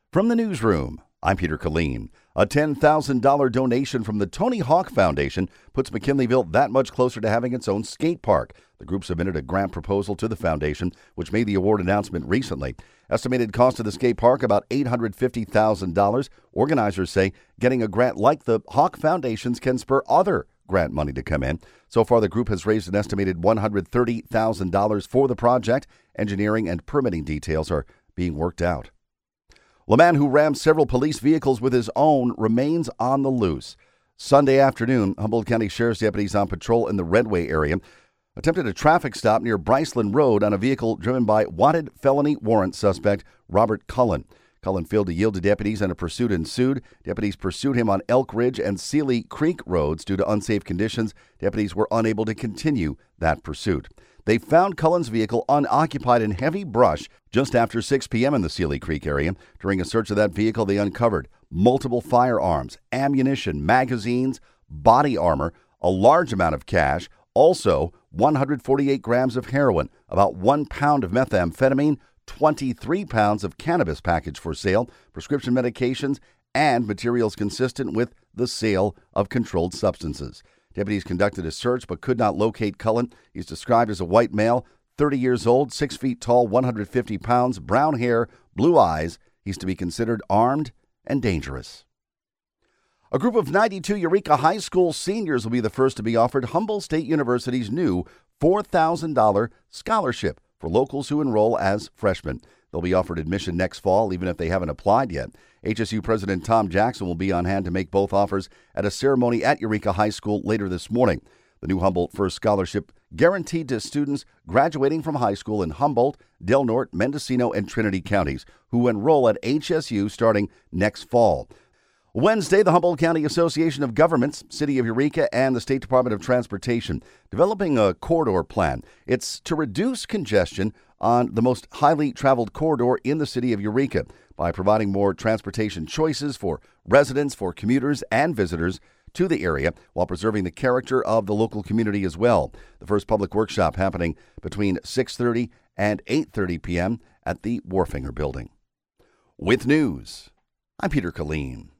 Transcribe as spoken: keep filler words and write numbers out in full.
From the newsroom, I'm Peter Killeen. A ten thousand dollars donation from the Tony Hawk Foundation puts McKinleyville that much closer to having its own skate park. The group submitted a grant proposal to the foundation, which made the award announcement recently. Estimated cost of the skate park, about eight hundred fifty thousand dollars. Organizers say getting a grant like the Hawk Foundation's can spur other grant money to come in. So far, the group has raised an estimated one hundred thirty thousand dollars for the project. Engineering and permitting details are being worked out. The man who rammed several police vehicles with his own remains on the loose. Sunday afternoon, Humboldt County Sheriff's deputies on patrol in the Redway area attempted a traffic stop near Bryceland Road on a vehicle driven by wanted felony warrant suspect Robert Cullen. Cullen failed to yield to deputies and a pursuit ensued. Deputies pursued him on Elk Ridge and Sealy Creek roads due to unsafe conditions. Deputies were unable to continue that pursuit. They found Cullen's vehicle unoccupied in heavy brush just after six p.m. in the Sealy Creek area. During a search of that vehicle, they uncovered multiple firearms, ammunition, magazines, body armor, a large amount of cash, also one hundred forty-eight grams of heroin, about one pound of methamphetamine, twenty-three pounds of cannabis package for sale, prescription medications, and materials consistent with the sale of controlled substances. Deputies conducted a search but could not locate Cullen. He's described as a white male, thirty years old, six feet tall, one hundred fifty pounds, brown hair, blue eyes. He's to be considered armed and dangerous. A group of ninety-two Eureka High School seniors will be the first to be offered Humboldt State University's new four thousand dollars scholarship for locals who enroll as freshmen. They'll be offered admission next fall, even if they haven't applied yet. H S U President Tom Jackson will be on hand to make both offers at a ceremony at Eureka High School later this morning. The new Humboldt First Scholarship guaranteed to students graduating from high school in Humboldt, Del Norte, Mendocino, and Trinity counties who enroll at H S U starting next fall. Wednesday, the Humboldt County Association of Governments, City of Eureka, and the State Department of Transportation developing a corridor plan. It's to reduce congestion on the most highly traveled corridor in the City of Eureka by providing more transportation choices for residents, for commuters, and visitors to the area while preserving the character of the local community as well. The first public workshop happening between six thirty and eight thirty p.m. at the Warfinger Building. With news, I'm Peter Killeen.